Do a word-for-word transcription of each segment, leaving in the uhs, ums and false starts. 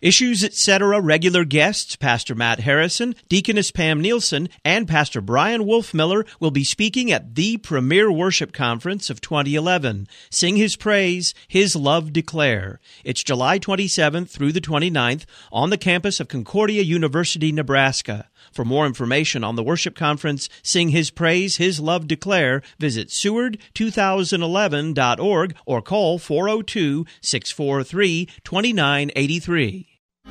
Issues, et cetera. Regular guests, Pastor Matt Harrison, Deaconess Pam Nielsen, and Pastor Brian Wolfmiller will be speaking at the premier worship conference of twenty eleven. Sing His Praise, His Love Declare. It's July twenty-seventh through the twenty-ninth on the campus of Concordia University, Nebraska. For more information on the worship conference, Sing His Praise, His Love Declare, visit Seward two thousand eleven dot org or call four oh two, six four three, two nine eight three.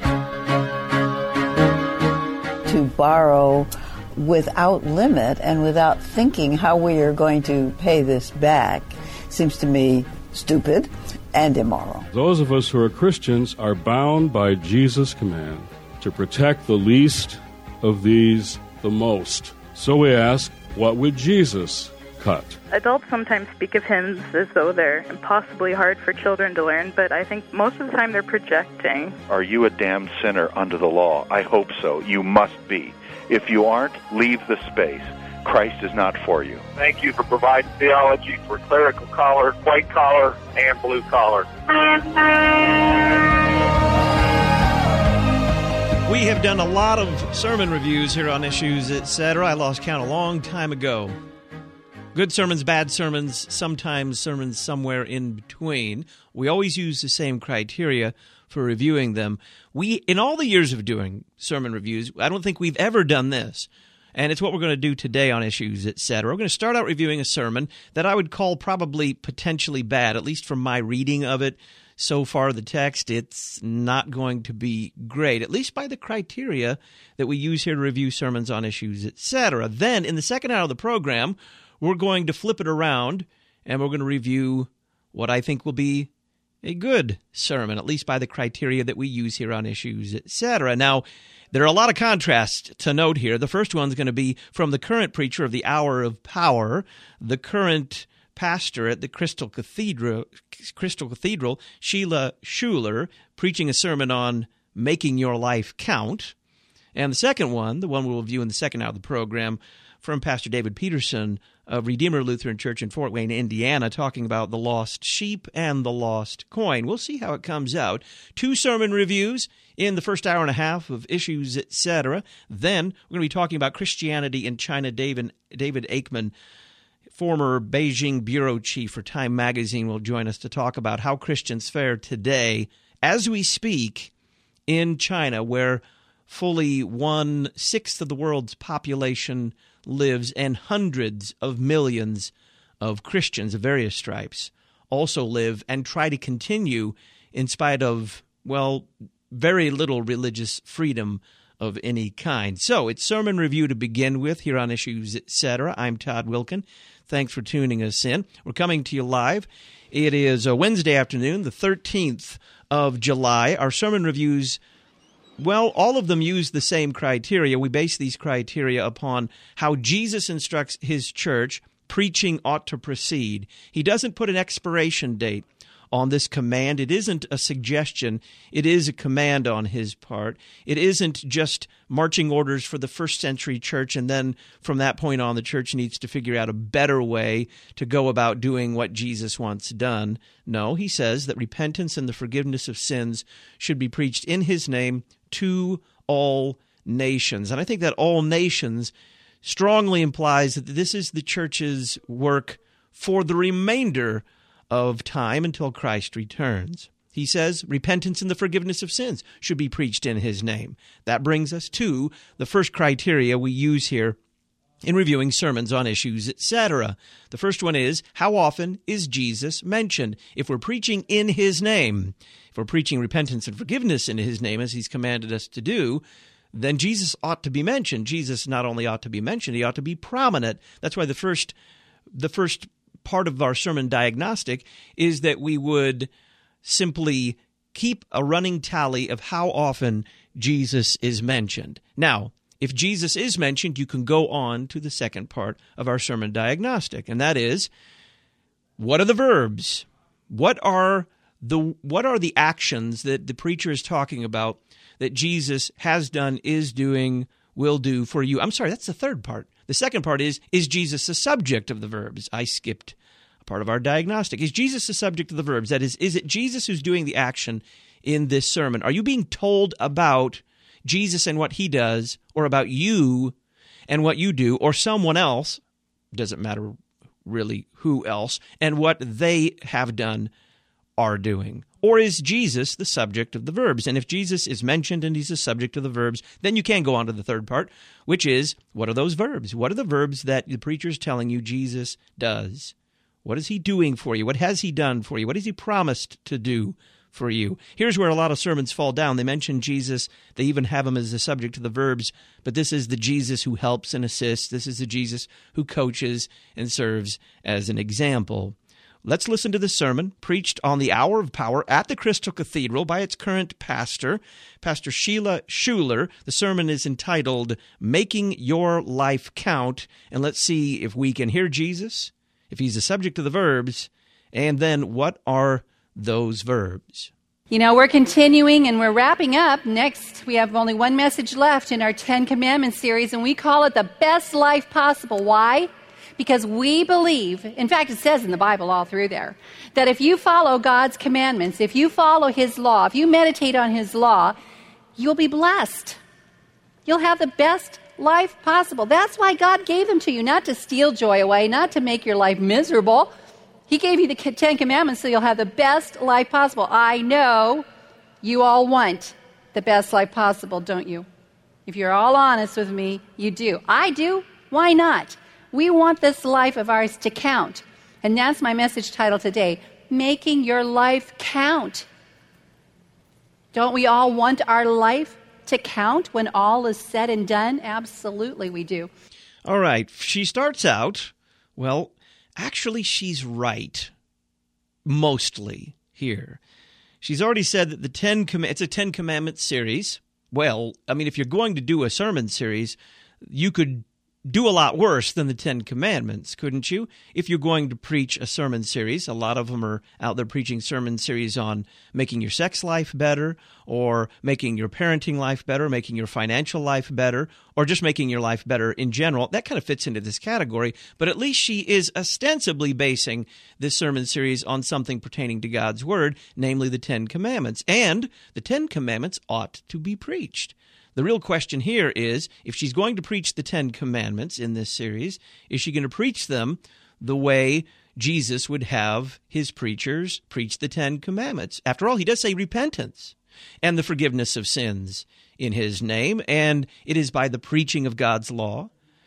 To borrow without limit and without thinking how we are going to pay this back seems to me stupid and immoral. Those of us who are Christians are bound by Jesus' command to protect the least of these the most. So we ask, what would Jesus cut? Adults sometimes speak of hymns as though they're impossibly hard for children to learn, but I think most of the time they're projecting. Are you a damned sinner under the law? I hope so. You must be. If you aren't, leave the space. Christ is not for you. Thank you for providing theology for clerical collar, white collar, and blue collar. We have done a lot of sermon reviews here on Issues, et cetera. I lost count a long time ago. Good sermons, bad sermons, sometimes sermons somewhere in between. We always use the same criteria for reviewing them. We, in all the years of doing sermon reviews, I don't think we've ever done this. And it's what we're going to do today on Issues, et cetera. We're going to start out reviewing a sermon that I would call probably potentially bad, at least from my reading of it. So far, the text, it's not going to be great, at least by the criteria that we use here to review sermons on Issues, et cetera. Then, in the second hour of the program, we're going to flip it around, and we're going to review what I think will be a good sermon, at least by the criteria that we use here on Issues, et cetera. Now, there are a lot of contrasts to note here. The first one's going to be from the current preacher of the Hour of Power, the current pastor at the Crystal Cathedral, Crystal Cathedral, Sheila Schuler, preaching a sermon on making your life count. And the second one, the one we'll review in the second hour of the program, from Pastor David Peterson of Redeemer Lutheran Church in Fort Wayne, Indiana, talking about the lost sheep and the lost coin. We'll see how it comes out. Two sermon reviews in the first hour and a half of Issues, et cetera. Then we're going to be talking about Christianity in China. David, David Aikman, former Beijing bureau chief for Time magazine, will join us to talk about how Christians fare today as we speak in China, where fully one-sixth of the world's population lives, and hundreds of millions of Christians of various stripes also live and try to continue in spite of, well, very little religious freedom of any kind. So it's sermon review to begin with here on Issues, et cetera. I'm Todd Wilkin. Thanks for tuning us in. We're coming to you live. It is a Wednesday afternoon, the thirteenth of July. Our sermon reviews, well, all of them use the same criteria. We base these criteria upon how Jesus instructs his church preaching ought to proceed. He doesn't put an expiration date on this command. It isn't a suggestion. It is a command on his part. It isn't just marching orders for the first century church, and then from that point on, the church needs to figure out a better way to go about doing what Jesus wants done. No, he says that repentance and the forgiveness of sins should be preached in his name to all nations. And I think that all nations strongly implies that this is the church's work for the remainder of time until Christ returns. He says repentance and the forgiveness of sins should be preached in his name. That brings us to the first criteria we use here in reviewing sermons on Issues, et cetera. The first one is, how often is Jesus mentioned? If we're preaching in his name, if we're preaching repentance and forgiveness in his name, as he's commanded us to do, then Jesus ought to be mentioned. Jesus not only ought to be mentioned, he ought to be prominent. That's why the first, the first part of our sermon diagnostic is that we would simply keep a running tally of how often Jesus is mentioned. Now, if Jesus is mentioned, you can go on to the second part of our sermon diagnostic, and that is, what are the verbs? What are the what are the actions that the preacher is talking about that Jesus has done, is doing, will do for you? I'm sorry, that's the third part. The second part is, is Jesus the subject of the verbs? I skipped a part of our diagnostic. Is Jesus the subject of the verbs? That is, is it Jesus who's doing the action in this sermon? Are you being told about Jesus and what he does, or about you and what you do, or someone else, doesn't matter really who else, and what they have done, are doing? Or is Jesus the subject of the verbs? And if Jesus is mentioned and he's the subject of the verbs, then you can go on to the third part, which is, what are those verbs? What are the verbs that the preacher is telling you Jesus does? What is he doing for you? What has he done for you? What has he promised to do for you? Here's where a lot of sermons fall down. They mention Jesus. They even have him as the subject of the verbs, but this is the Jesus who helps and assists. This is the Jesus who coaches and serves as an example. Let's listen to this sermon preached on the Hour of Power at the Crystal Cathedral by its current pastor, Pastor Sheila Schuler. The sermon is entitled, Making Your Life Count. And let's see if we can hear Jesus, if he's the subject of the verbs, and then what are those verbs? You know, we're continuing and we're wrapping up. Next, we have only one message left in our Ten Commandments series, and we call it The Best Life Possible. Why? Because we believe, in fact, it says in the Bible all through there, that if you follow God's commandments, if you follow his law, if you meditate on his law, you'll be blessed. You'll have the best life possible. That's why God gave them to you, not to steal joy away, not to make your life miserable. He gave you the Ten Commandments so you'll have the best life possible. I know you all want the best life possible, don't you? If you're all honest with me, you do. I do. Why not? We want this life of ours to count. And that's my message title today, Making Your Life Count. Don't we all want our life to count when all is said and done? Absolutely we do. All right. She starts out, well, actually she's right, mostly here. She's already said that the Ten Com- it's a Ten Commandments series. Well, I mean, if you're going to do a sermon series, you could do a lot worse than the Ten Commandments, couldn't you? If you're going to preach a sermon series, a lot of them are out there preaching sermon series on making your sex life better, or making your parenting life better, making your financial life better, or just making your life better in general. That kind of fits into this category, but at least she is ostensibly basing this sermon series on something pertaining to God's Word, namely the Ten Commandments. And the Ten Commandments ought to be preached. The real question here is, if she's going to preach the Ten Commandments in this series, is she going to preach them the way Jesus would have his preachers preach the Ten Commandments? After all, he does say repentance and the forgiveness of sins in his name, and it is by the preaching of God's law,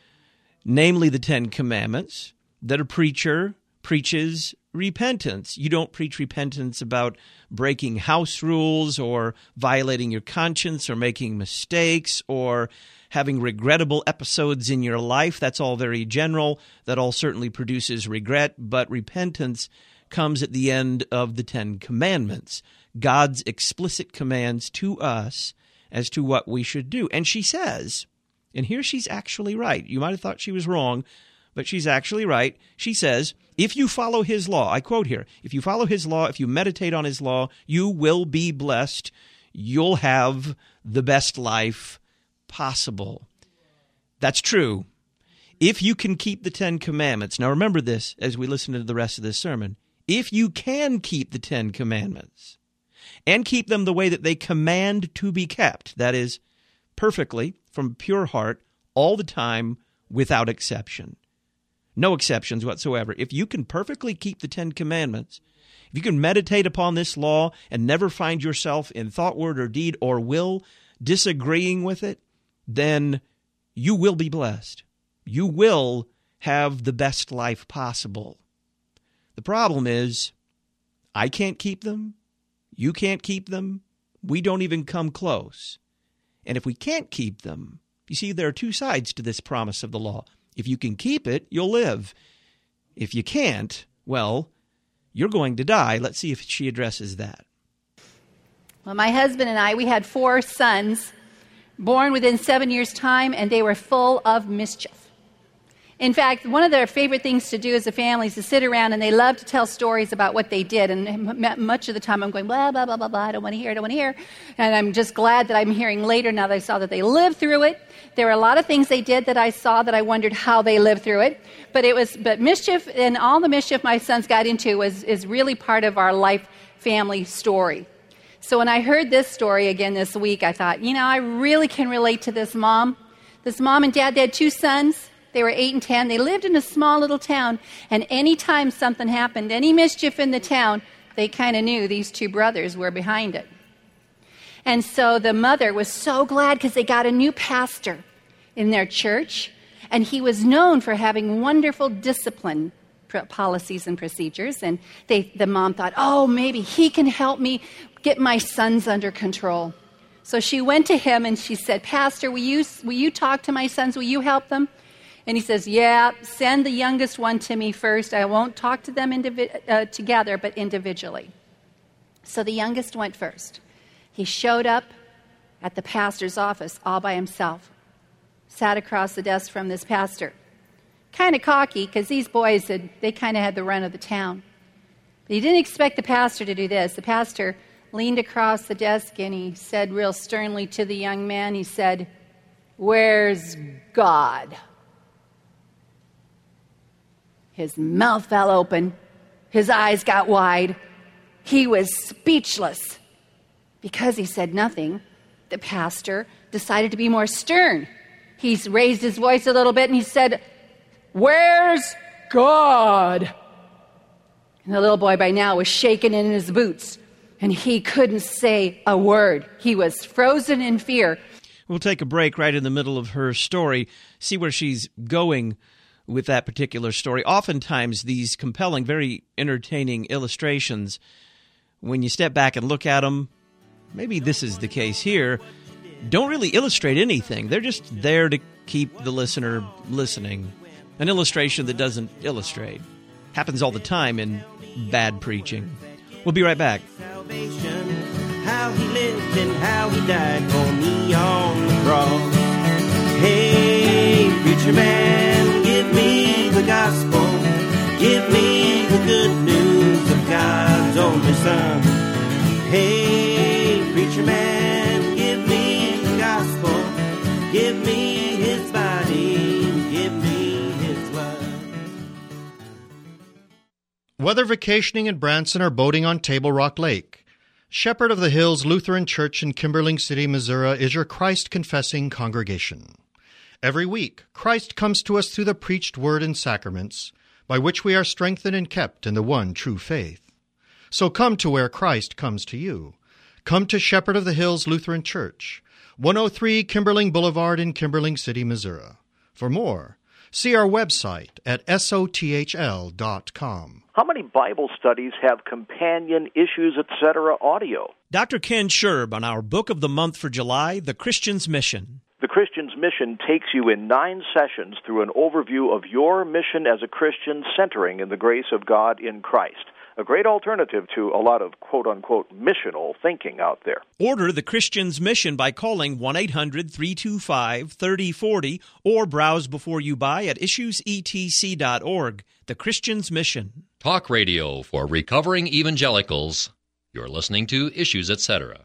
namely the Ten Commandments, that a preacher preaches repentance. You don't preach repentance about breaking house rules or violating your conscience or making mistakes or having regrettable episodes in your life. That's all very general. That all certainly produces regret, but repentance comes at the end of the Ten Commandments, God's explicit commands to us as to what we should do. And she says, and here she's actually right. You might have thought she was wrong, but she's actually right. She says, if you follow his law, I quote here, if you follow his law, if you meditate on his law, you will be blessed. You'll have the best life possible. That's true. If you can keep the Ten Commandments, now remember this as we listen to the rest of this sermon, if you can keep the Ten Commandments and keep them the way that they command to be kept, that is, perfectly, from pure heart, all the time, without exception. No exceptions whatsoever. If you can perfectly keep the Ten Commandments, if you can meditate upon this law and never find yourself in thought, word, or deed, or will disagreeing with it, then you will be blessed. You will have the best life possible. The problem is, I can't keep them. You can't keep them. We don't even come close. And if we can't keep them, you see, there are two sides to this promise of the law. If you can keep it, you'll live. If you can't, well, you're going to die. Let's see if she addresses that. Well, my husband and I, we had four sons born within seven years' time, and they were full of mischief. In fact, one of their favorite things to do as a family is to sit around, and they love to tell stories about what they did. And much of the time I'm going, blah, blah, blah, blah, blah, I don't want to hear, I don't want to hear. And I'm just glad that I'm hearing later now that I saw that they lived through it. There were a lot of things they did that I saw that I wondered how they lived through it. But it was, but mischief and all the mischief my sons got into was is really part of our life family story. So when I heard this story again this week, I thought, you know, I really can relate to this mom. This mom and dad, they had two sons. They were eight and ten. They lived in a small little town. And any time something happened, any mischief in the town, they kind of knew these two brothers were behind it. And so the mother was so glad because they got a new pastor in their church. And he was known for having wonderful discipline policies and procedures. And they, the mom thought, oh, maybe he can help me get my sons under control. So she went to him and she said, Pastor, will you, will you talk to my sons? Will you help them? And he says, yeah, send the youngest one to me first. I won't talk to them indivi- uh, together, but individually. So the youngest went first. He showed up at the pastor's office all by himself, sat across the desk from this pastor. Kind of cocky, because these boys, had, they kind of had the run of the town. But he didn't expect the pastor to do this. The pastor leaned across the desk and he said real sternly to the young man, he said, where's God? His mouth fell open. His eyes got wide. He was speechless. Because he said nothing, the pastor decided to be more stern. He raised his voice a little bit and he said, where's God? And the little boy by now was shaking in his boots, and he couldn't say a word. He was frozen in fear. We'll take a break right in the middle of her story, see where she's going with that particular story. Oftentimes, these compelling, very entertaining illustrations, when you step back and look at them, maybe this is the case here, don't really illustrate anything. They're just there to keep the listener listening. An illustration that doesn't illustrate. Happens all the time in bad preaching. We'll be right back. Salvation, how he lived and how he died for me on the cross. Hey, preacher man, give me the gospel. Give me the good news of God's only Son. Hey, preacher man, give me the gospel. Give me his body. Give me his blood. Whether vacationing in Branson or boating on Table Rock Lake, Shepherd of the Hills Lutheran Church in Kimberling City, Missouri is your Christ-confessing congregation. Every week, Christ comes to us through the preached word and sacraments, by which we are strengthened and kept in the one true faith. So come to where Christ comes to you. Come to Shepherd of the Hills Lutheran Church, one oh three Kimberling Boulevard in Kimberling City, Missouri. For more, see our website at S O T H L dot com. How many Bible studies have companion Issues, et cetera audio? Doctor Ken Scherb on our Book of the Month for July, The Christian's Mission. The Christian's Mission takes you in nine sessions through an overview of your mission as a Christian, centering in the grace of God in Christ. A great alternative to a lot of quote-unquote missional thinking out there. Order The Christian's Mission by calling one eight hundred three two five three oh four oh or browse before you buy at issues e t c dot org. The Christian's Mission. Talk radio for recovering evangelicals. You're listening to Issues, et cetera.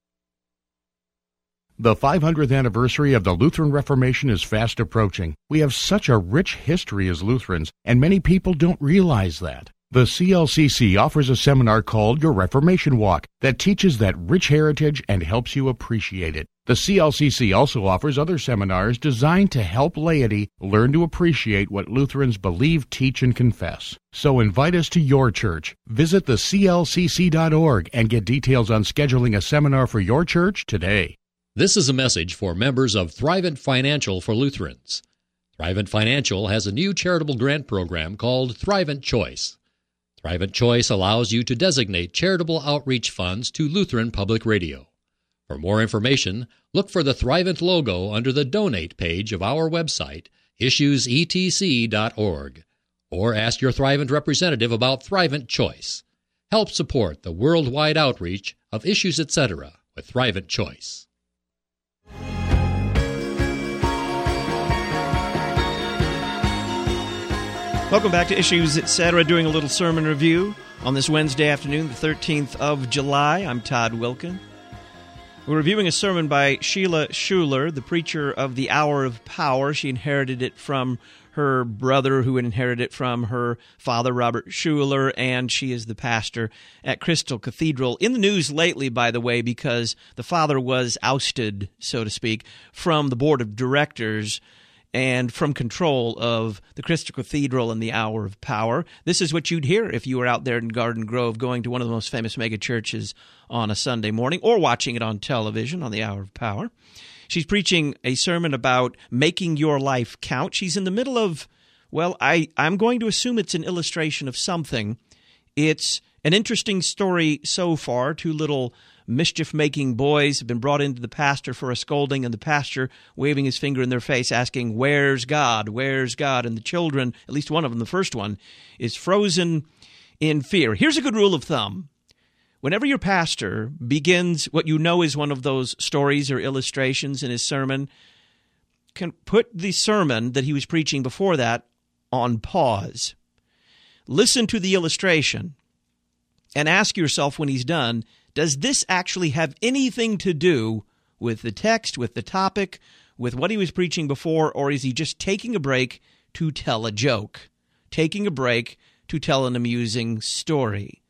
The five hundredth anniversary of the Lutheran Reformation is fast approaching. We have such a rich history as Lutherans, and many people don't realize that. The C L C C offers a seminar called Your Reformation Walk that teaches that rich heritage and helps you appreciate it. The C L C C also offers other seminars designed to help laity learn to appreciate what Lutherans believe, teach, and confess. So invite us to your church. Visit the C L C C dot org and get details on scheduling a seminar for your church today. This is a message for members of Thrivent Financial for Lutherans. Thrivent Financial has a new charitable grant program called Thrivent Choice. Thrivent Choice allows you to designate charitable outreach funds to Lutheran Public Radio. For more information, look for the Thrivent logo under the Donate page of our website, issues e t c dot org, or ask your Thrivent representative about Thrivent Choice. Help support the worldwide outreach of Issues, et cetera with Thrivent Choice. Welcome back to Issues, et cetera, doing a little sermon review on this Wednesday afternoon, the thirteenth of July. I'm Todd Wilkin. We're reviewing a sermon by Sheila Schuler, the preacher of the Hour of Power. She inherited it from her brother, who inherited it from her father, Robert Schuler, and she is the pastor at Crystal Cathedral. In the news lately, by the way, because the father was ousted, so to speak, from the board of directors and from control of the Crystal Cathedral and the Hour of Power. This is what you'd hear if you were out there in Garden Grove going to one of the most famous mega churches on a Sunday morning or watching it on television on the Hour of Power. She's preaching a sermon about making your life count. She's in the middle of, well, I, I'm going to assume it's an illustration of something. It's an interesting story so far. Two little mischief-making boys have been brought into the pastor for a scolding, and the pastor waving his finger in their face, asking, "Where's God? Where's God?" And the children, at least one of them, the first one, is frozen in fear. Here's a good rule of thumb. Whenever your pastor begins what you know is one of those stories or illustrations in his sermon, can put the sermon that he was preaching before that on pause. Listen to the illustration and ask yourself when he's done, does this actually have anything to do with the text, with the topic, with what he was preaching before, or is he just taking a break to tell a joke, taking a break to tell an amusing story?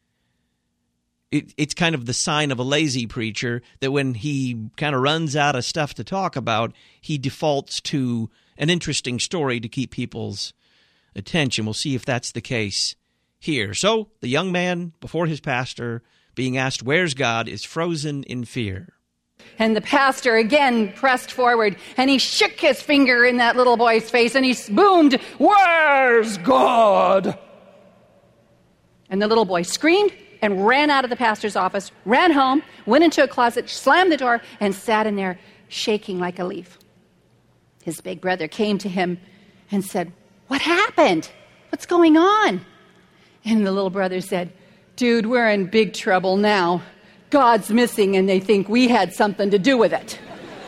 It, it's kind of the sign of a lazy preacher that when he kind of runs out of stuff to talk about, he defaults to an interesting story to keep people's attention. We'll see if that's the case here. So the young man before his pastor, being asked, "Where's God?" is frozen in fear. And the pastor again pressed forward, and he shook his finger in that little boy's face, and he boomed, "Where's God?" And the little boy screamed and ran out of the pastor's office, ran home, went into a closet, slammed the door, and sat in there shaking like a leaf. His big brother came to him and said, "What happened? What's going on?" And the little brother said, "Dude, we're in big trouble now. God's missing, and they think we had something to do with it."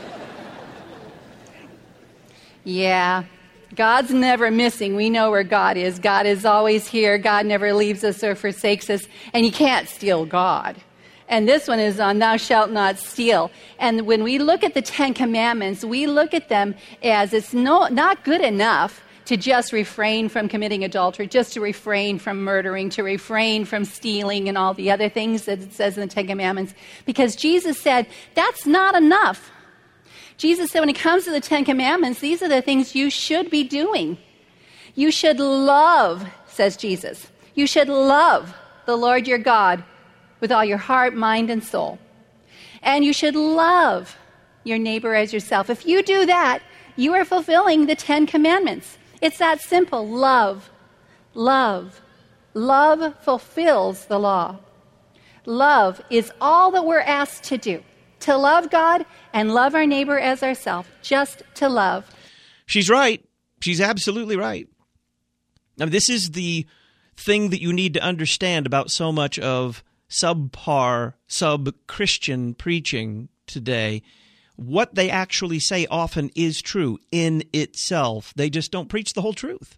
Yeah, God's never missing. We know where God is. God is always here. God never leaves us or forsakes us, and you can't steal God. And this one is on thou shalt not steal. And when we look at the Ten Commandments, we look at them as it's no, not good enough to just refrain from committing adultery, just to refrain from murdering, to refrain from stealing and all the other things that it says in the Ten Commandments. Because Jesus said, that's not enough. Jesus said when it comes to the Ten Commandments, these are the things you should be doing. You should love, says Jesus. You should love the Lord your God with all your heart, mind, and soul. And you should love your neighbor as yourself. If you do that, you are fulfilling the Ten Commandments. It's that simple. Love. Love. Love fulfills the law. Love is all that we're asked to do. To love God and love our neighbor as ourselves. Just to love. She's right. She's absolutely right. Now, this is the thing that you need to understand about so much of subpar, sub-Christian preaching today. What they actually say often is true in itself. They just don't preach the whole truth.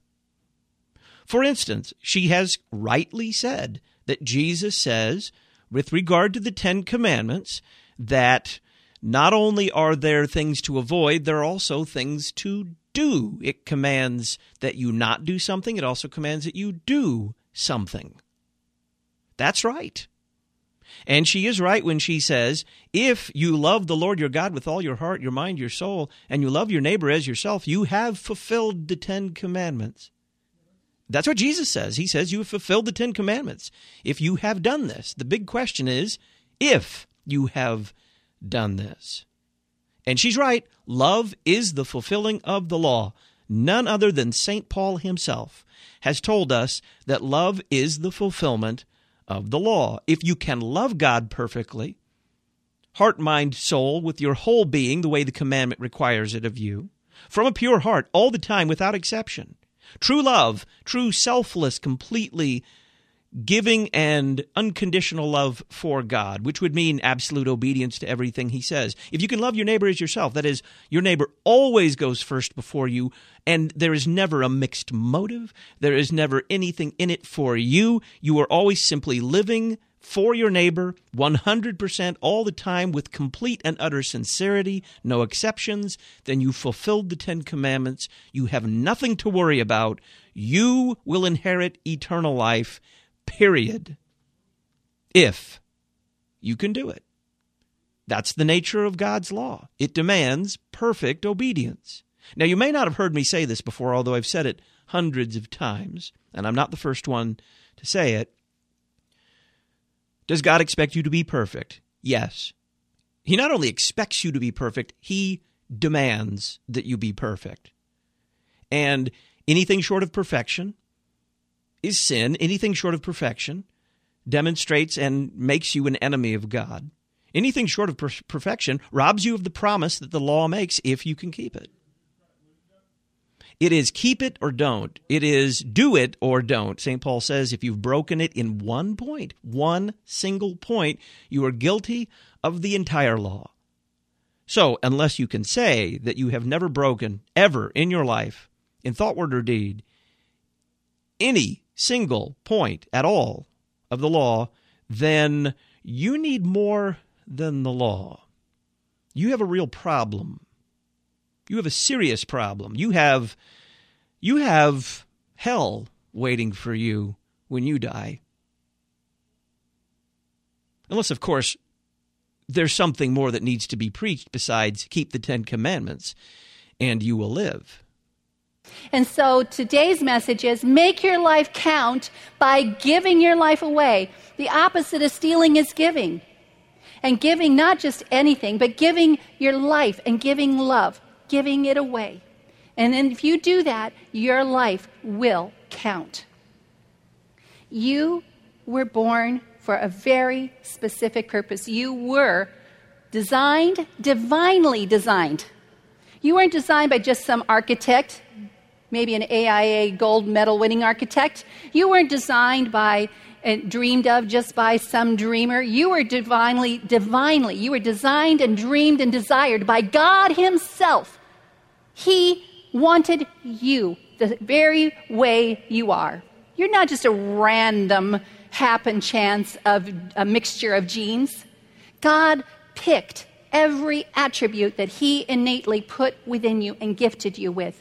For instance, she has rightly said that Jesus says, with regard to the Ten Commandments, that not only are there things to avoid, there are also things to do. It commands that you not do something. It also commands that you do something. That's right. And she is right when she says, if you love the Lord your God with all your heart, your mind, your soul, and you love your neighbor as yourself, you have fulfilled the Ten Commandments. That's what Jesus says. He says you have fulfilled the Ten Commandments. If you have done this, the big question is, if you have done this. And she's right. Love is the fulfilling of the law. None other than Saint Paul himself has told us that love is the fulfillment of the law. If you can love God perfectly, heart, mind, soul, with your whole being, the way the commandment requires it of you, from a pure heart, all the time, without exception, true love, true selfless, completely giving and unconditional love for God, which would mean absolute obedience to everything he says. If you can love your neighbor as yourself, that is, your neighbor always goes first before you, and there is never a mixed motive. There is never anything in it for you. You are always simply living for your neighbor, one hundred percent all the time with complete and utter sincerity, no exceptions, then you fulfilled the Ten Commandments. You have nothing to worry about. You will inherit eternal life, period. If you can do it. That's the nature of God's law. It demands perfect obedience. Now, you may not have heard me say this before, although I've said it hundreds of times, and I'm not the first one to say it. Does God expect you to be perfect? Yes. He not only expects you to be perfect, he demands that you be perfect. And anything short of perfection is sin. Anything short of perfection demonstrates and makes you an enemy of God. Anything short of per- perfection robs you of the promise that the law makes if you can keep it. It is keep it or don't. It is do it or don't. Saint Paul says if you've broken it in one point, one single point, you are guilty of the entire law. So, unless you can say that you have never broken, ever in your life, in thought, word, or deed, any single point at all of the law, then you need more than the law. You have a real problem. You have a serious problem. You have, you have hell waiting for you when you die. Unless, of course, there's something more that needs to be preached besides keep the Ten Commandments, and you will live. And so today's message is make your life count by giving your life away. The opposite of stealing is giving. And giving not just anything, but giving your life and giving love. Giving it away. And then if you do that, your life will count. You were born for a very specific purpose. You were designed, divinely designed. You weren't designed by just some architect, maybe an A I A gold medal winning architect. You weren't designed by and dreamed of just by some dreamer. You were divinely, divinely, you were designed and dreamed and desired by God himself. He wanted you the very way you are. You're not just a random happen chance of a mixture of genes. God picked every attribute that he innately put within you and gifted you with.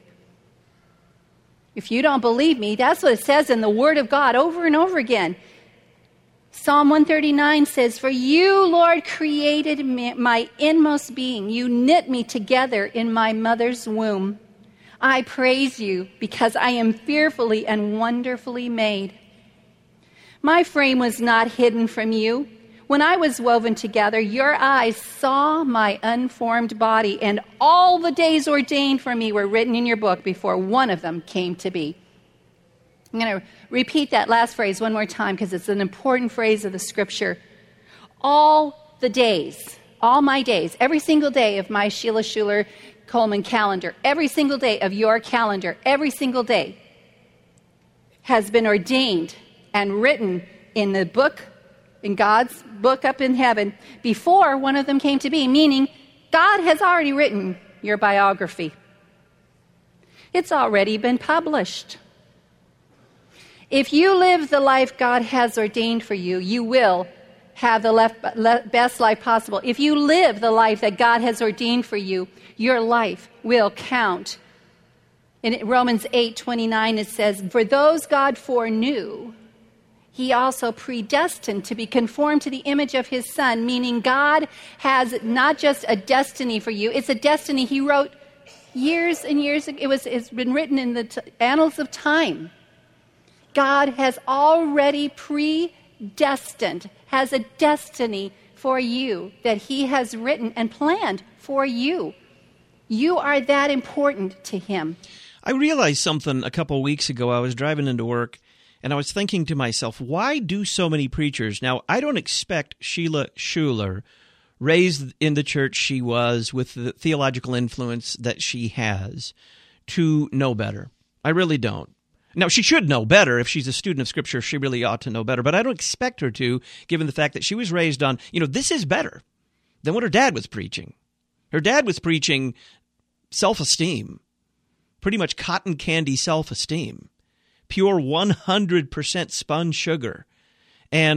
If you don't believe me, that's what it says in the Word of God over and over again. Psalm one thirty-nine says, "For you, Lord, created me, my inmost being. You knit me together in my mother's womb. I praise you because I am fearfully and wonderfully made. My frame was not hidden from you. When I was woven together, your eyes saw my unformed body, and all the days ordained for me were written in your book before one of them came to be." I'm going to repeat that last phrase one more time because it's an important phrase of the Scripture. All the days, all my days, every single day of my Sheila Schuler Coleman calendar, every single day of your calendar, every single day has been ordained and written in the book, in God's book up in heaven, before one of them came to be, meaning God has already written your biography. It's already been published. If you live the life God has ordained for you, you will have the left, le, best life possible. If you live the life that God has ordained for you, your life will count. In Romans eight twenty-nine, it says, "For those God foreknew, he also predestined to be conformed to the image of his Son," meaning God has not just a destiny for you, it's a destiny he wrote years and years ago. It was, it's been written in the t- annals of time. God has already predestined, has a destiny for you that he has written and planned for you. You are that important to him. I realized something a couple weeks ago. I was driving into work, and I was thinking to myself, why do so many preachers? Now, I don't expect Sheila Schuler, raised in the church she was with the theological influence that she has, to know better. I really don't. Now, she should know better. If she's a student of Scripture, she really ought to know better. But I don't expect her to, given the fact that she was raised on, you know, this is better than what her dad was preaching. Her dad was preaching self-esteem, pretty much cotton candy self-esteem, pure one hundred percent spun sugar. And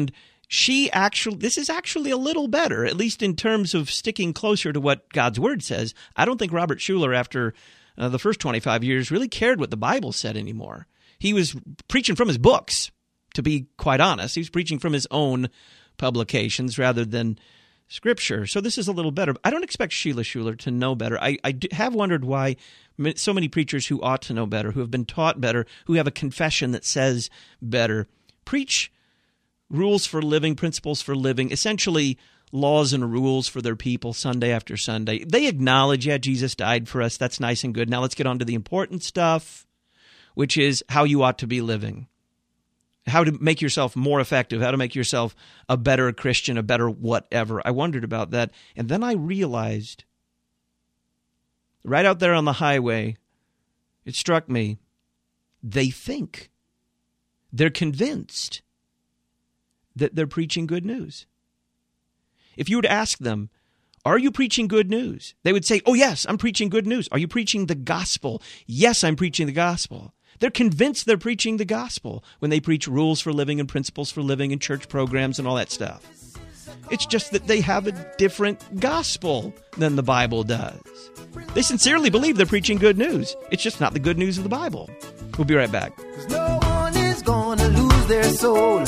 she actually, this is actually a little better, at least in terms of sticking closer to what God's Word says. I don't think Robert Schuller, after uh, the first twenty-five years, really cared what the Bible said anymore. He was preaching from his books, to be quite honest. He was preaching from his own publications rather than Scripture. So this is a little better. I don't expect Sheila Schuller to know better. I, I have wondered why so many preachers who ought to know better, who have been taught better, who have a confession that says better, preach rules for living, principles for living, essentially laws and rules for their people Sunday after Sunday. They acknowledge, yeah, Jesus died for us. That's nice and good. Now let's get on to the important stuff, which is how you ought to be living, how to make yourself more effective, how to make yourself a better Christian, a better whatever. I wondered about that, and then I realized, right out there on the highway, it struck me, they think, they're convinced that they're preaching good news. If you were to ask them, are you preaching good news? They would say, oh yes, I'm preaching good news. Are you preaching the gospel? Yes, I'm preaching the gospel. They're convinced they're preaching the gospel when they preach rules for living and principles for living and church programs and all that stuff. It's just that they have a different gospel than the Bible does. They sincerely believe they're preaching good news. It's just not the good news of the Bible. We'll be right back. No one is gonna lose their soul.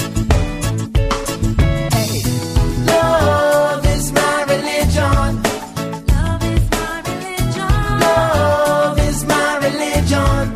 Hey, love is my religion. Love is my religion. Love is my religion.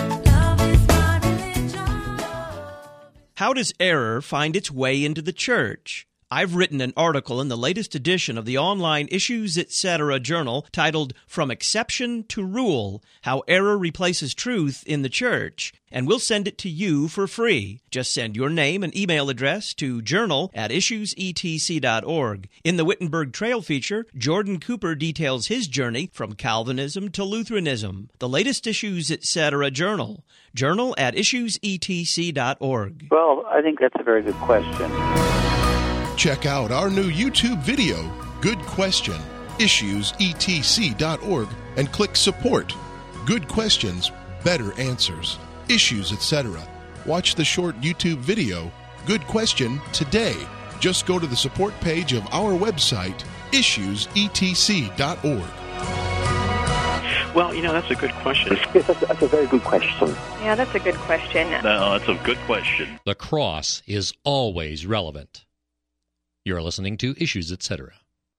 How does error find its way into the church? I've written an article in the latest edition of the online Issues Etc. journal titled From Exception to Rule, How Error Replaces Truth in the Church, and we'll send it to you for free. Just send your name and email address to journal at issues e t c dot org. In the Wittenberg Trail feature, Jordan Cooper details his journey from Calvinism to Lutheranism. The latest Issues Etc. journal, journal at issues e t c dot org. Well, I think that's a very good question. Check out our new YouTube video, Good Question, issues e t c dot org, and click Support. Good questions, better answers, issues, et cetera. Watch the short YouTube video, Good Question, today. Just go to the support page of our website, issues e t c dot org. Well, you know, that's a good question. Yes, that's, that's a very good question. Yeah, that's a good question. No, that's a good question. The cross is always relevant. You're listening to Issues, et cetera.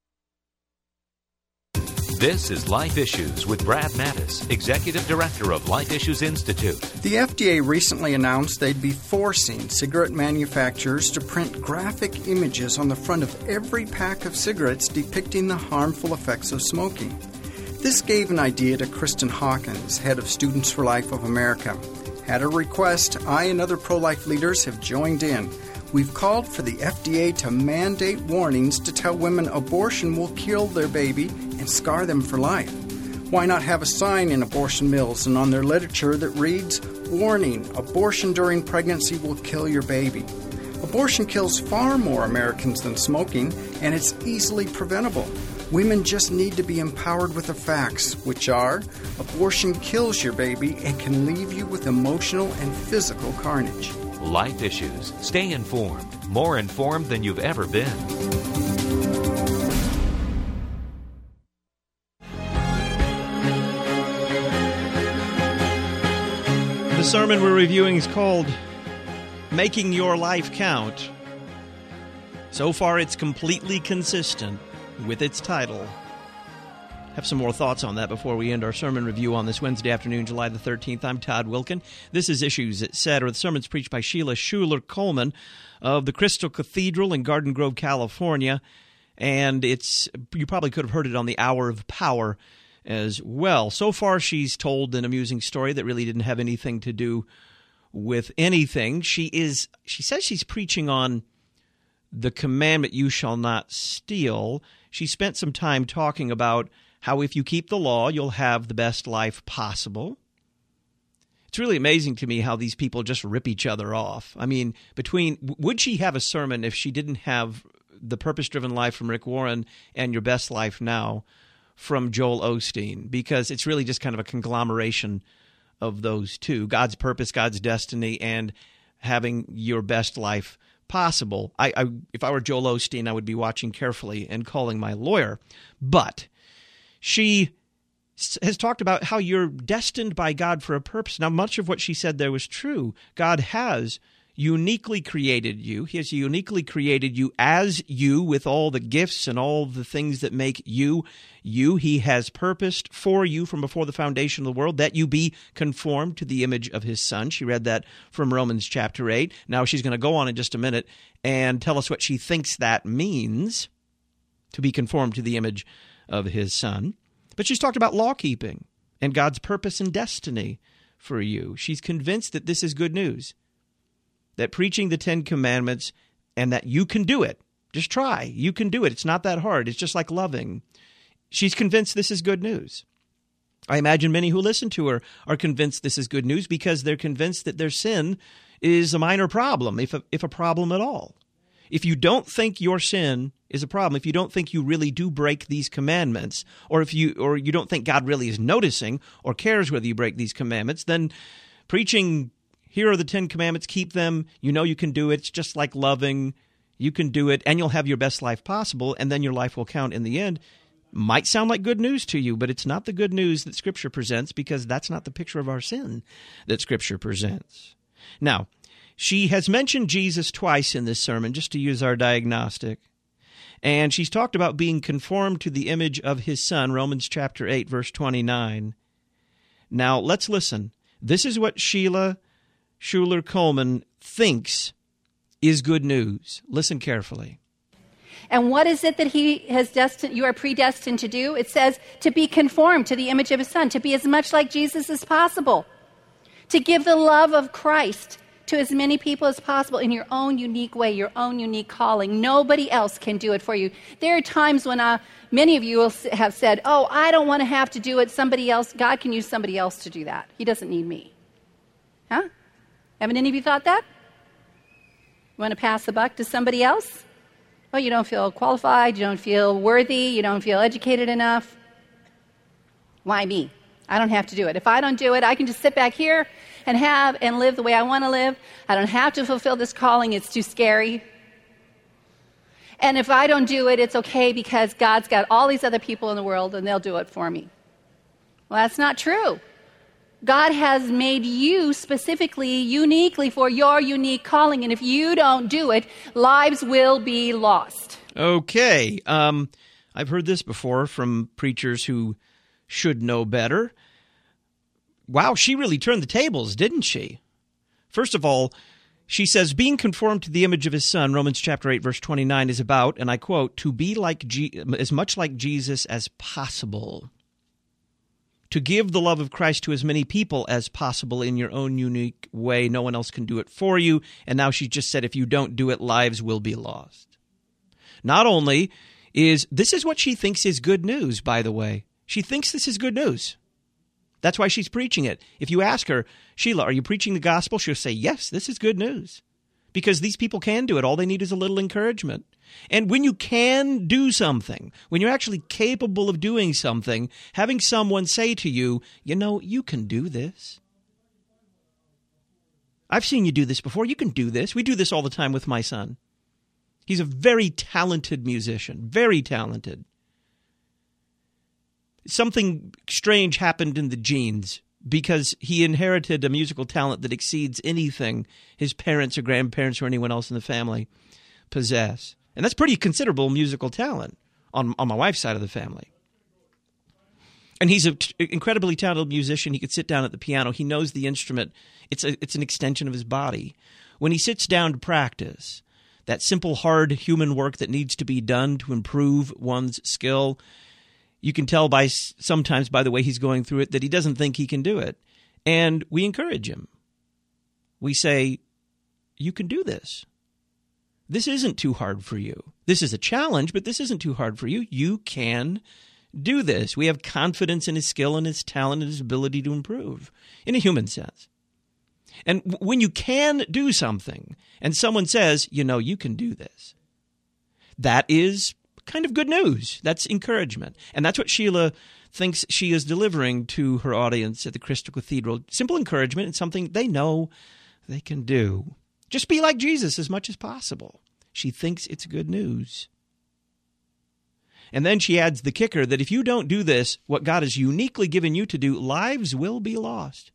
This is Life Issues with Brad Mattis, Executive Director of Life Issues Institute. The F D A recently announced they'd be forcing cigarette manufacturers to print graphic images on the front of every pack of cigarettes depicting the harmful effects of smoking. This gave an idea to Kristen Hawkins, head of Students for Life of America. At her request, I and other pro-life leaders have joined in. We've called for the F D A to mandate warnings to tell women abortion will kill their baby and scar them for life. Why not have a sign in abortion mills and on their literature that reads, "Warning, abortion during pregnancy will kill your baby." Abortion kills far more Americans than smoking, and it's easily preventable. Women just need to be empowered with the facts, which are, abortion kills your baby and can leave you with emotional and physical carnage. Life Issues. Stay informed. More informed than you've ever been. The sermon we're reviewing is called Making Your Life Count. So far, it's completely consistent with its title. Have some more thoughts on that before we end our sermon review on this Wednesday afternoon, July the thirteenth. I'm Todd Wilkin. This is Issues, et cetera. The sermon's preached by Sheila Schuller Coleman of the Crystal Cathedral in Garden Grove, California. And it's you probably could have heard it on the Hour of Power as well. So far, she's told an amusing story that really didn't have anything to do with anything. She is. She says she's preaching on the commandment, you shall not steal. She spent some time talking about how if you keep the law, you'll have the best life possible. It's really amazing to me how these people just rip each other off. I mean, between would she have a sermon if she didn't have The Purpose-Driven Life from Rick Warren and Your Best Life Now from Joel Osteen? Because it's really just kind of a conglomeration of those two, God's purpose, God's destiny, and having your best life possible. I, I if I were Joel Osteen, I would be watching carefully and calling my lawyer. But she has talked about how you're destined by God for a purpose. Now, much of what she said there was true. God has uniquely created you. He has uniquely created you as you, with all the gifts and all the things that make you you. He has purposed for you from before the foundation of the world that you be conformed to the image of his Son. She read that from Romans chapter eight. Now she's going to go on in just a minute and tell us what she thinks that means, to be conformed to the image of his Son. But she's talked about law keeping and God's purpose and destiny for you. She's convinced that this is good news, that preaching the Ten Commandments, and that you can do it. Just try. You can do it. It's not that hard. It's just like loving. She's convinced this is good news. I imagine many who listen to her are convinced this is good news because they're convinced that their sin is a minor problem, if a, if a problem at all. If you don't think your sin is a problem, if you don't think you really do break these commandments, or if you or you don't think God really is noticing or cares whether you break these commandments, then preaching, here are the Ten Commandments, keep them, you know you can do it, it's just like loving, you can do it, and you'll have your best life possible, and then your life will count in the end, might sound like good news to you, but it's not the good news that Scripture presents, because that's not the picture of our sin that Scripture presents. Now, she has mentioned Jesus twice in this sermon, just to use our diagnostic. And she's talked about being conformed to the image of his Son, Romans chapter eight, verse twenty-nine. Now, let's listen. This is what Sheila Schuler-Coleman thinks is good news. Listen carefully. And what is it that he has destined, you are predestined to do? It says to be conformed to the image of his Son, to be as much like Jesus as possible, to give the love of Christ to as many people as possible in your own unique way, your own unique calling. Nobody else can do it for you. There are times when uh, many of you will have said, oh, I don't want to have to do it. Somebody else, God can use somebody else to do that. He doesn't need me. Huh? Haven't any of you thought that? You want to pass the buck to somebody else? Well, you don't feel qualified, you don't feel worthy, you don't feel educated enough. Why me? I don't have to do it. If I don't do it, I can just sit back here and have and live the way I want to live. I don't have to fulfill this calling. It's too scary. And if I don't do it, it's okay because God's got all these other people in the world and they'll do it for me. Well, that's not true. God has made you specifically, uniquely for your unique calling. And if you don't do it, lives will be lost. Okay. Um, I've heard this before from preachers who should know better. Wow, she really turned the tables, didn't she? First of all, she says, being conformed to the image of his Son, Romans chapter eight, verse twenty-nine, is about, and I quote, to be like G- as much like Jesus as possible. To give the love of Christ to as many people as possible in your own unique way. No one else can do it for you. And now she just said, if you don't do it, lives will be lost. Not only is, this is what she thinks is good news, by the way. She thinks this is good news. That's why she's preaching it. If you ask her, Sheila, are you preaching the gospel? She'll say, yes, this is good news. Because these people can do it. All they need is a little encouragement. And when you can do something, when you're actually capable of doing something, having someone say to you, you know, you can do this. I've seen you do this before. You can do this. We do this all the time with my son. He's a very talented musician, very talented. Something strange happened in the genes because he inherited a musical talent that exceeds anything his parents or grandparents or anyone else in the family possess. And that's pretty considerable musical talent on, on my wife's side of the family. And he's an incredibly talented musician. He could sit down at the piano. He knows the instrument. It's a, it's an extension of his body. When he sits down to practice, that simple, hard human work that needs to be done to improve one's skill, you can tell by sometimes by the way he's going through it that he doesn't think he can do it. And we encourage him. We say, you can do this. This isn't too hard for you. This is a challenge, but this isn't too hard for you. You can do this. We have confidence in his skill and his talent and his ability to improve in a human sense. And when you can do something and someone says, you know, you can do this, that is kind of good news. That's encouragement. And that's what Sheila thinks she is delivering to her audience at the Crystal Cathedral. Simple encouragement and something they know they can do. Just be like Jesus as much as possible. She thinks it's good news. And then she adds the kicker that if you don't do this, what God has uniquely given you to do, lives will be lost.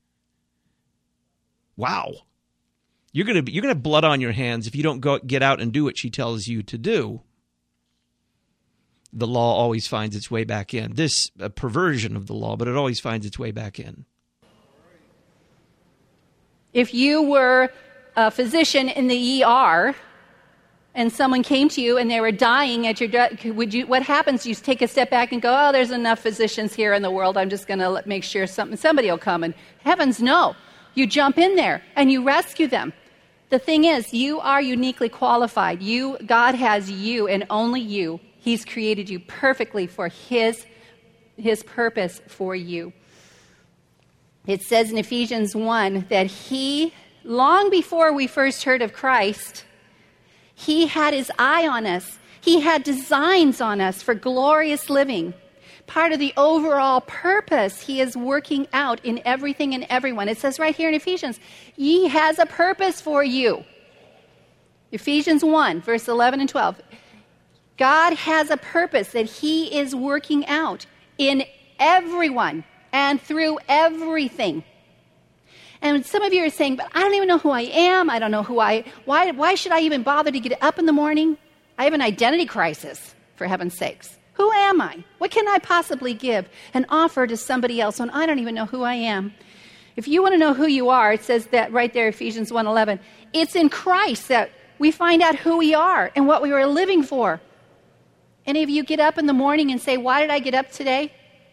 Wow. You're going to you're going to have blood on your hands if you don't go get out and do what she tells you to do. The law always finds its way back in. This a perversion of the law, but it always finds its way back in. If you were a physician in the E R and someone came to you and they were dying at your would you what happens? You take a step back and go, "Oh, there's enough physicians here in the world. I'm just going to make sure something somebody will come." And heavens no. You jump in there and you rescue them. The thing is, you are uniquely qualified. You God has you and only you. He's created you perfectly for his his purpose for you. It says in Ephesians one that he, long before we first heard of Christ, he had his eye on us. He had designs on us for glorious living. Part of the overall purpose he is working out in everything and everyone. It says right here in Ephesians, he has a purpose for you. Ephesians one, verse eleven and twelve. God has a purpose that he is working out in everyone and through everything. And some of you are saying, but I don't even know who I am. I don't know who I, why, why should I even bother to get up in the morning? I have an identity crisis, for heaven's sakes. Who am I? What can I possibly give and offer to somebody else when I don't even know who I am? If you want to know who you are, it says that right there, Ephesians one eleven. It's in Christ that we find out who we are and what we were living for. Any of you get up in the morning and say, why did I get up today?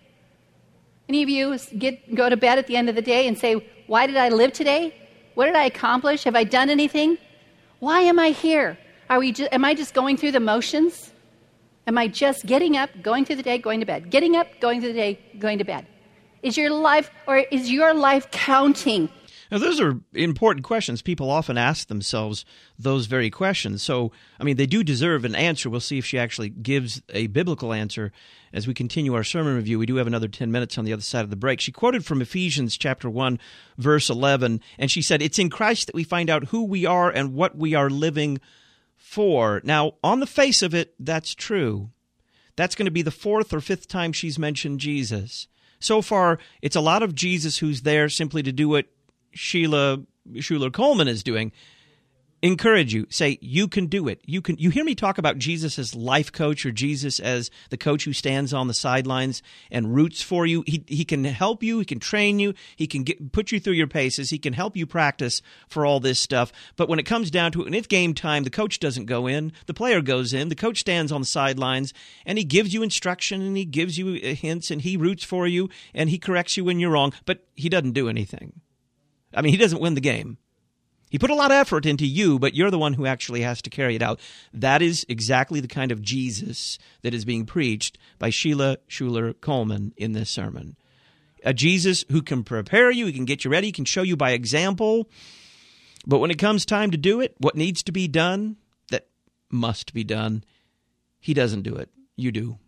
Any of you get go to bed at the end of the day and say, why did I live today? What did I accomplish? Have I done anything? Why am I here? Are we? Just, am I just going through the motions? Am I just getting up, going through the day, going to bed? Getting up, going through the day, going to bed? Is your life, or is your life counting? Now, those are important questions. People often ask themselves those very questions. So, I mean, they do deserve an answer. We'll see if she actually gives a biblical answer as we continue our sermon review. We do have another ten minutes on the other side of the break. She quoted from Ephesians chapter one, verse eleven, and she said, it's in Christ that we find out who we are and what we are living for. Now, on the face of it, that's true. That's going to be the fourth or fifth time she's mentioned Jesus. So far, it's a lot of Jesus who's there simply to do what Sheila Schuler-Coleman is doing. Encourage you. Say, you can do it. You can. You hear me talk about Jesus as life coach or Jesus as the coach who stands on the sidelines and roots for you. He he can help you. He can train you. He can get, put you through your paces. He can help you practice for all this stuff. But when it comes down to it, when it's game time, the coach doesn't go in. The player goes in. The coach stands on the sidelines, and he gives you instruction, and he gives you hints, and he roots for you, and he corrects you when you're wrong. But he doesn't do anything. I mean, he doesn't win the game. He put a lot of effort into you, but you're the one who actually has to carry it out. That is exactly the kind of Jesus that is being preached by Sheila Schuler-Coleman in this sermon. A Jesus who can prepare you, he can get you ready, he can show you by example. But when it comes time to do it, what needs to be done, that must be done, he doesn't do it. You do.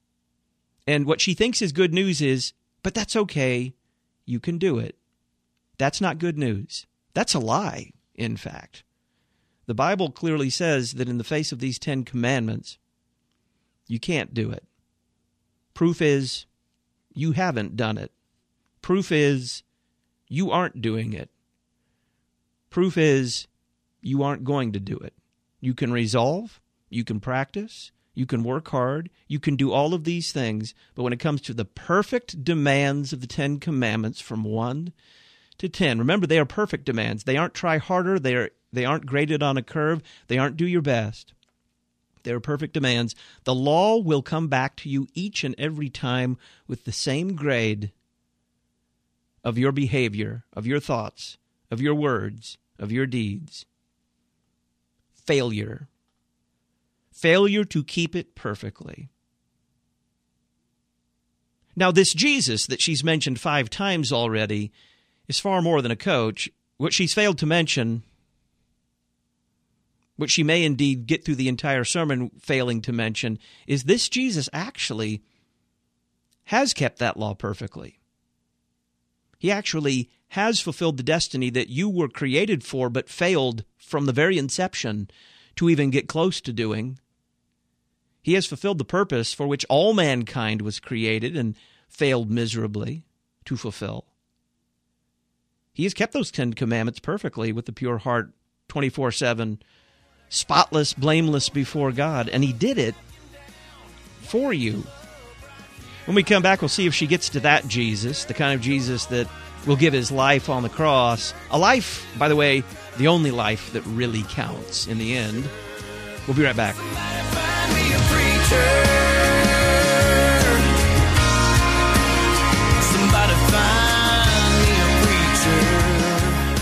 And what she thinks is good news is, but that's okay, you can do it. That's not good news. That's a lie, in fact. The Bible clearly says that in the face of these Ten Commandments, you can't do it. Proof is you haven't done it. Proof is you aren't doing it. Proof is you aren't going to do it. You can resolve, you can practice, you can work hard, you can do all of these things, but when it comes to the perfect demands of the Ten Commandments from one to ten. Remember, they are perfect demands. They aren't try harder. They are they aren't graded on a curve. They aren't do your best. They are perfect demands. The law will come back to you each and every time with the same grade of your behavior, of your thoughts, of your words, of your deeds. Failure. Failure to keep it perfectly. Now, this Jesus that she's mentioned five times already is far more than a coach. What she's failed to mention, what she may indeed get through the entire sermon failing to mention, is this Jesus actually has kept that law perfectly. He actually has fulfilled the destiny that you were created for but failed from the very inception to even get close to doing. He has fulfilled the purpose for which all mankind was created and failed miserably to fulfill. He has kept those Ten Commandments perfectly with the pure heart, twenty-four seven, spotless, blameless before God, and he did it for you. When we come back, we'll see if she gets to that Jesus, the kind of Jesus that will give his life on the cross. A life, by the way, the only life that really counts in the end. We'll be right back. Somebody find me a preacher.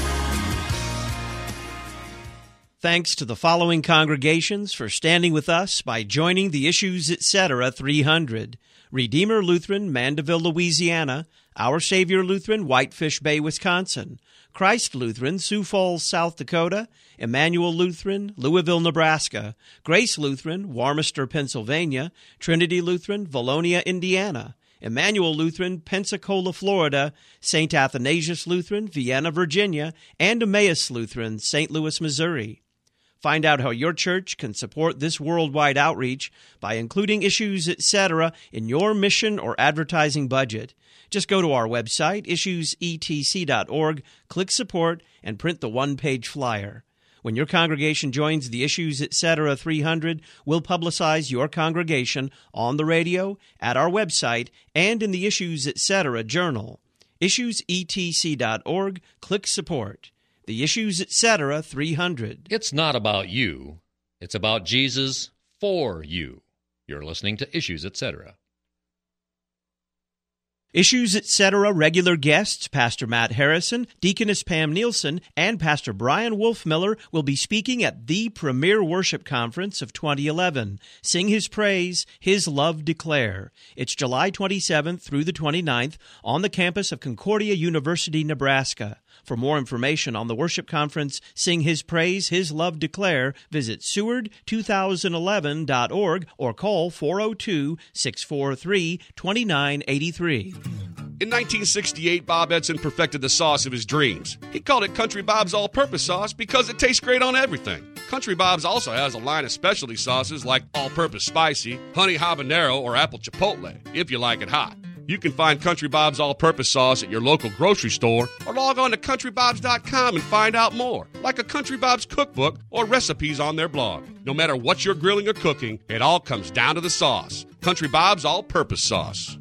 Thanks to the following congregations for standing with us by joining the Issues Etc. three hundred. Redeemer Lutheran, Mandeville, Louisiana. Our Savior Lutheran, Whitefish Bay, Wisconsin. Christ Lutheran, Sioux Falls, South Dakota. Emmanuel Lutheran, Louisville, Nebraska. Grace Lutheran, Warmester, Pennsylvania. Trinity Lutheran, Valonia, Indiana. Emmanuel Lutheran, Pensacola, Florida. Saint Athanasius Lutheran, Vienna, Virginia. And Emmaus Lutheran, Saint Louis, Missouri. Find out how your church can support this worldwide outreach by including Issues Etc. in your mission or advertising budget. Just go to our website, issues e t c dot org, click Support, and print the one-page flyer. When your congregation joins the Issues Etc. three hundred, we'll publicize your congregation on the radio, at our website, and in the Issues Etc. journal. issues e t c dot org, click Support. The Issues Etc. three hundred. It's not about you. It's about Jesus for you. You're listening to Issues Etc. Issues Etc. regular guests, Pastor Matt Harrison, Deaconess Pam Nielsen, and Pastor Brian Wolfmiller will be speaking at the premier worship conference of twenty eleven. Sing His Praise, His Love Declare. It's July twenty-seventh through the twenty-ninth on the campus of Concordia University, Nebraska. For more information on the worship conference, Sing His Praise, His Love Declare, visit Seward twenty eleven dot org or call four oh two, six four three, two nine eight three. In nineteen sixty-eight, Bob Edson perfected the sauce of his dreams. He called it Country Bob's All-Purpose Sauce because it tastes great on everything. Country Bob's also has a line of specialty sauces like All-Purpose Spicy, Honey Habanero, or Apple Chipotle, if you like it hot. You can find Country Bob's All-Purpose Sauce at your local grocery store or log on to country bobs dot com and find out more, like a Country Bob's cookbook or recipes on their blog. No matter what you're grilling or cooking, it all comes down to the sauce. Country Bob's All-Purpose Sauce.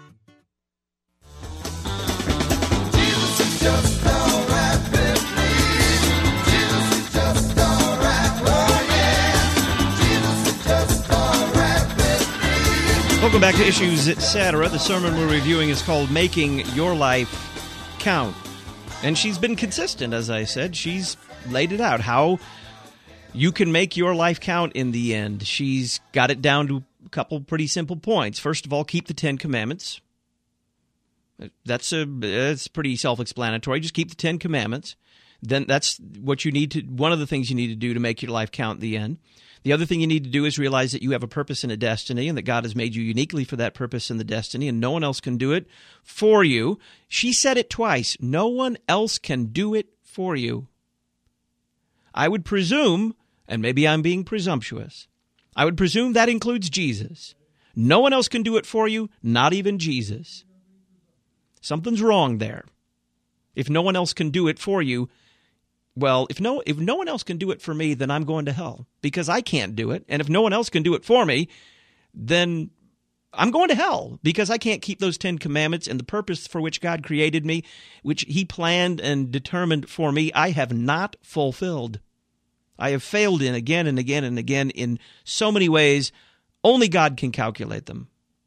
Jesus is just all right with me. Jesus is just all right. Oh, yeah. Jesus is just all right with me. Welcome back to Issues Etc. The sermon we're reviewing is called Making Your Life Count. And she's been consistent, as I said. She's laid it out, how you can make your life count in the end. She's got it down to a couple pretty simple points. First of all, keep the Ten Commandments. That's a that's pretty self-explanatory. Just keep the Ten Commandments. Then that's what you need to. One of the things you need to do to make your life count in the end. The other thing you need to do is realize that you have a purpose and a destiny, and that God has made you uniquely for that purpose and the destiny, and no one else can do it for you. She said it twice. No one else can do it for you. I would presume, and maybe I'm being presumptuous, I would presume that includes Jesus. No one else can do it for you, not even Jesus. Something's wrong there. If no one else can do it for you, well, if no if no one else can do it for me, then I'm going to hell because I can't do it. And if no one else can do it for me, then I'm going to hell because I can't keep those Ten Commandments and the purpose for which God created me, which He planned and determined for me, I have not fulfilled. I have failed in again and again and again in so many ways. Only God can calculate them.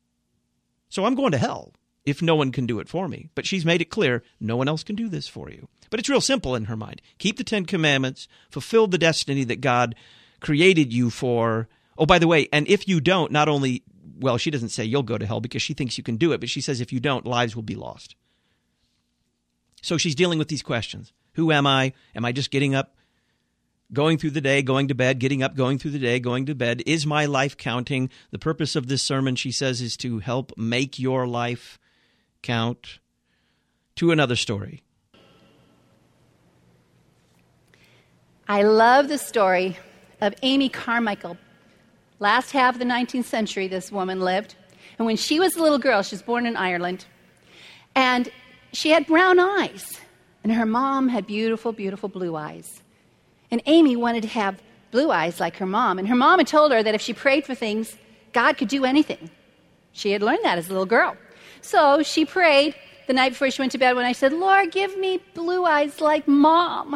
So I'm going to hell if no one can do it for me. But she's made it clear, no one else can do this for you. But it's real simple in her mind. Keep the Ten Commandments, fulfill the destiny that God created you for. Oh, by the way, and if you don't, not only, well, she doesn't say you'll go to hell because she thinks you can do it, but she says if you don't, lives will be lost. So she's dealing with these questions. Who am I? Am I just getting up, going through the day, going to bed, getting up, going through the day, going to bed? Is my life counting? The purpose of this sermon, she says, is to help make your life count. to another story. I love the story of Amy Carmichael. Last half of the nineteenth century, this woman lived. And when she was a little girl, she was born in Ireland. And she had brown eyes. And her mom had beautiful, beautiful blue eyes. And Amy wanted to have blue eyes like her mom. And her mom had told her that if she prayed for things, God could do anything. She had learned that as a little girl. So she prayed the night before she went to bed when I said, Lord, give me blue eyes like Mom.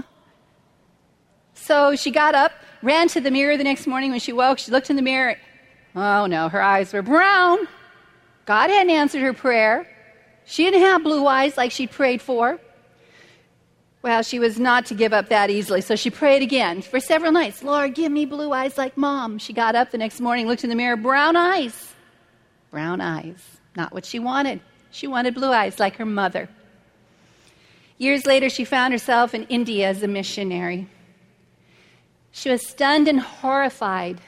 So she got up, ran to the mirror the next morning when she woke. She looked in the mirror. Oh, no, her eyes were brown. God hadn't answered her prayer. She didn't have blue eyes like she'd prayed for. Well, she was not to give up that easily, so she prayed again for several nights. Lord, give me blue eyes like Mom. She got up the next morning, looked in the mirror, brown eyes. Brown eyes. Not what she wanted. She wanted blue eyes like her mother. Years later, she found herself in India as a missionary. She was stunned and horrified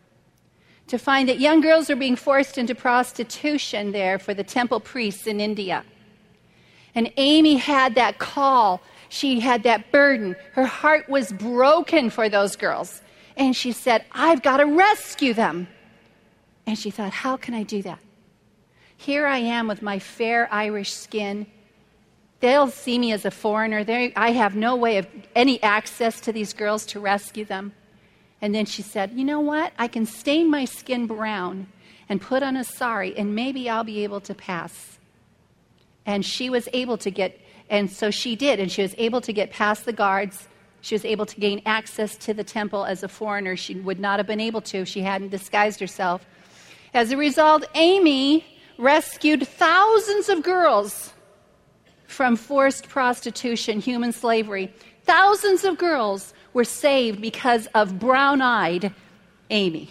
to find that young girls were being forced into prostitution there for the temple priests in India. And Amy had that call. She had that burden. Her heart was broken for those girls. And she said, I've got to rescue them. And she thought, how can I do that? Here I am with my fair Irish skin. They'll see me as a foreigner. They, I have no way of any access to these girls to rescue them. And then she said, you know what? I can stain my skin brown and put on a sari, and maybe I'll be able to pass. And she was able to get, and so she did, and she was able to get past the guards. She was able to gain access to the temple as a foreigner. She would not have been able to if she hadn't disguised herself. As a result, Amy rescued thousands of girls from forced prostitution, human slavery. Thousands of girls were saved because of brown-eyed Amy.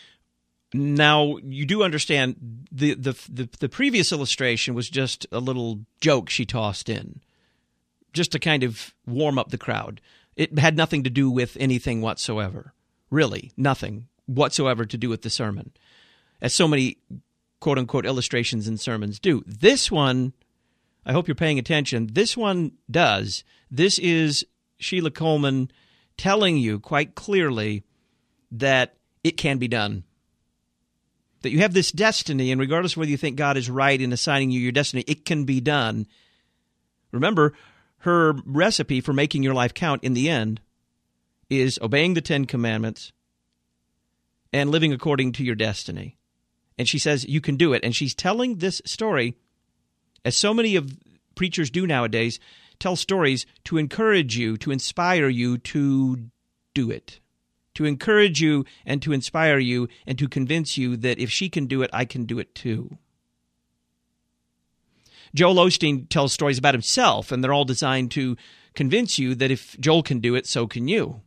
Now, you do understand the, the the the previous illustration was just a little joke she tossed in, just to kind of warm up the crowd. It had nothing to do with anything whatsoever. Really, nothing whatsoever to do with the sermon, as so many quote-unquote illustrations in sermons do. This one, I hope you're paying attention, this one does. This is Sheila Coleman telling you quite clearly that it can be done. That you have this destiny, and regardless of whether you think God is right in assigning you your destiny, it can be done. Remember, her recipe for making your life count in the end is obeying the Ten Commandments and living according to your destiny. And she says you can do it. And she's telling this story, as so many of preachers do nowadays, tell stories to encourage you, to inspire you to do it. To encourage you and to inspire you and to convince you that if she can do it, I can do it too. Joel Osteen tells stories about himself, and they're all designed to convince you that if Joel can do it, so can you.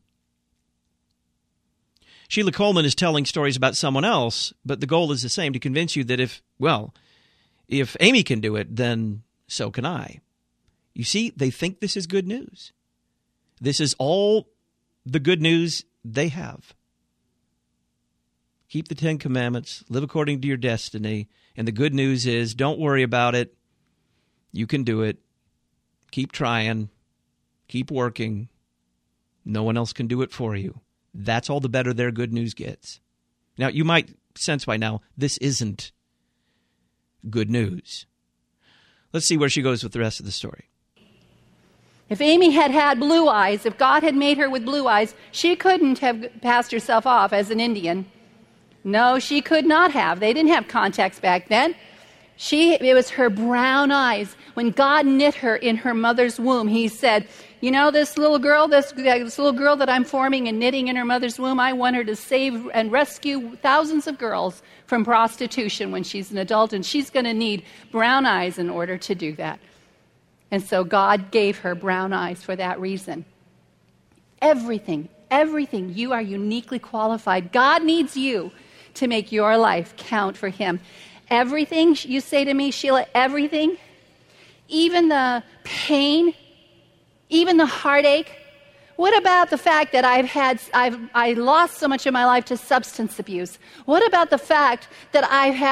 Sheila Coleman is telling stories about someone else, but the goal is the same, to convince you that if, well, if Amy can do it, then so can I. You see, they think this is good news. This is all the good news they have. Keep the Ten Commandments, live according to your destiny, and the good news is, don't worry about it. You can do it. Keep trying. Keep working. No one else can do it for you. That's all the better their good news gets. Now, you might sense by now, this isn't good news. Let's see where she goes with the rest of the story. If Amy had had blue eyes, if God had made her with blue eyes, she couldn't have passed herself off as an Indian. No, she could not have. They didn't have contacts back then. She, it was her brown eyes. When God knit her in her mother's womb, he said, you know, this little girl, this, this little girl that I'm forming and knitting in her mother's womb, I want her to save and rescue thousands of girls from prostitution when she's an adult, and she's going to need brown eyes in order to do that. And so God gave her brown eyes for that reason. Everything, everything, you are uniquely qualified. God needs you to make your life count for him. Everything, you say to me, Sheila, everything, even the pain, even the heartache. What about the fact that I've had, I've I lost so much of my life to substance abuse? What about the fact that I've had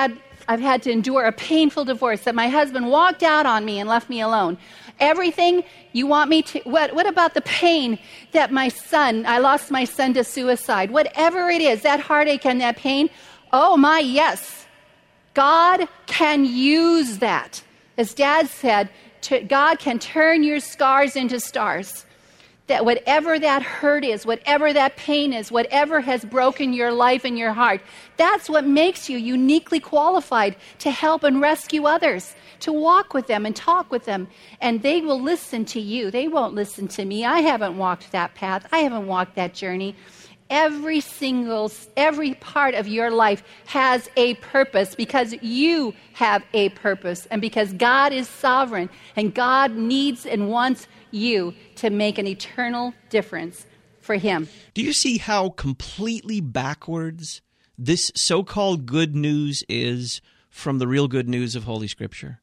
I've had to endure a painful divorce, that my husband walked out on me and left me alone. Everything you want me to, what, what about the pain that my son, I lost my son to suicide? Whatever it is, that heartache and that pain, oh my, yes. God can use that. As Dad said, to, God can turn your scars into stars. That whatever that hurt is, whatever that pain is, whatever has broken your life and your heart, that's what makes you uniquely qualified to help and rescue others, to walk with them and talk with them. And they will listen to you. They won't listen to me. I haven't walked that path. I haven't walked that journey. Every single, every part of your life has a purpose because you have a purpose and because God is sovereign and God needs and wants you to make an eternal difference for Him. Do you see how completely backwards this so-called good news is from the real good news of Holy Scripture?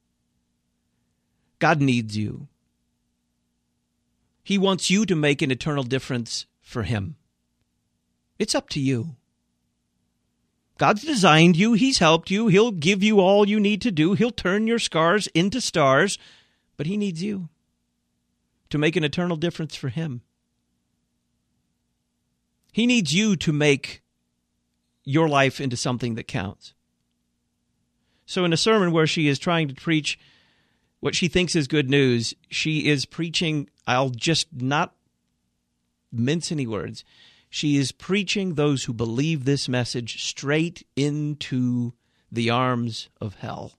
God needs you. He wants you to make an eternal difference for Him. It's up to you. God's designed you. He's helped you. He'll give you all you need to do. He'll turn your scars into stars. But He needs you to make an eternal difference for Him. He needs you to make your life into something that counts. So in a sermon where she is trying to preach what she thinks is good news, she is preaching, I'll just not mince any words, she is preaching those who believe this message straight into the arms of hell.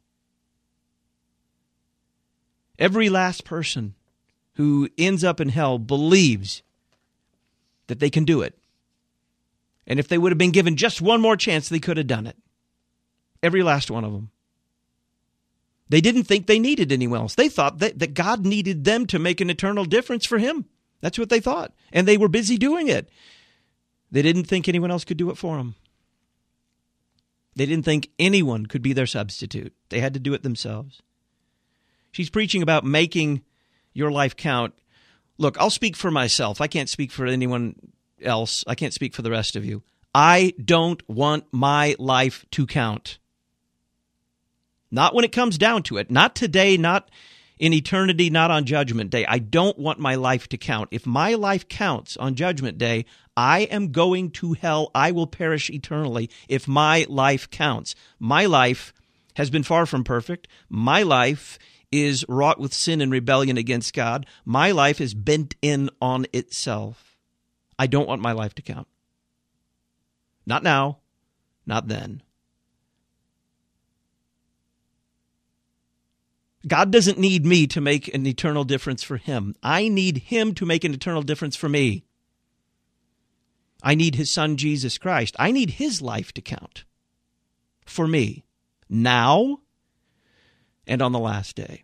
Every last person who ends up in hell believes that they can do it. And if they would have been given just one more chance, they could have done it. Every last one of them. They didn't think they needed anyone else. They thought that, that God needed them to make an eternal difference for Him. That's what they thought. And they were busy doing it. They didn't think anyone else could do it for them. They didn't think anyone could be their substitute. They had to do it themselves. She's preaching about making your life count. Look, I'll speak for myself. I can't speak for anyone else. I can't speak for the rest of you. I don't want my life to count. Not when it comes down to it. Not today, not in eternity, not on Judgment Day. I don't want my life to count. If my life counts on Judgment Day, I am going to hell. I will perish eternally if my life counts. My life has been far from perfect. My life is wrought with sin and rebellion against God. My life is bent in on itself. I don't want my life to count. Not now, not then. God doesn't need me to make an eternal difference for Him. I need Him to make an eternal difference for me. I need His Son, Jesus Christ. I need His life to count for me now and on the last day.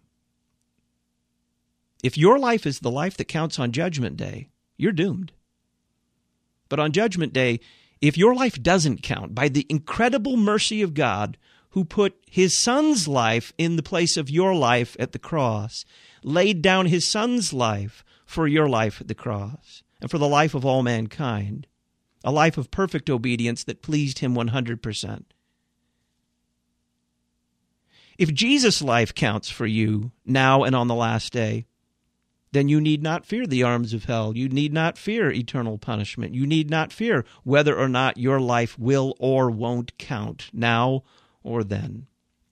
If your life is the life that counts on Judgment Day, you're doomed. But on Judgment Day, if your life doesn't count, by the incredible mercy of God, who put His Son's life in the place of your life at the cross, laid down His Son's life for your life at the cross, and for the life of all mankind, a life of perfect obedience that pleased Him one hundred percent. If Jesus' life counts for you now and on the last day, then you need not fear the arms of hell. You need not fear eternal punishment. You need not fear whether or not your life will or won't count now or then.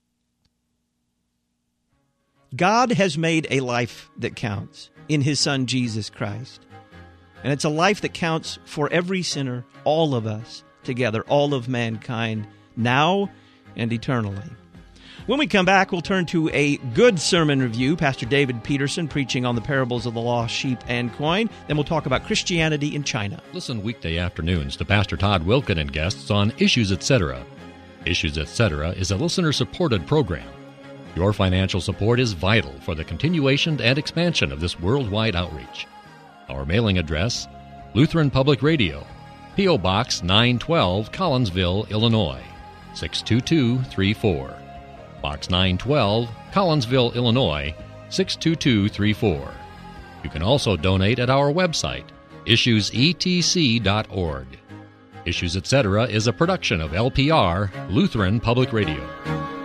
God has made a life that counts in His Son, Jesus Christ. And it's a life that counts for every sinner, all of us together, all of mankind, now and eternally. When we come back, we'll turn to a good sermon review. Pastor David Peterson preaching on the parables of the lost sheep and coin. Then we'll talk about Christianity in China. Listen weekday afternoons to Pastor Todd Wilken and guests on Issues Etc. Issues Etc. is a listener-supported program. Your financial support is vital for the continuation and expansion of this worldwide outreach. Our mailing address, Lutheran Public Radio, P O. Box nine twelve, Collinsville, Illinois, six two two three four. Box nine twelve, Collinsville, Illinois, six two two three four. You can also donate at our website, issues e t c dot org. Issues, et cetera is a production of L P R, Lutheran Public Radio.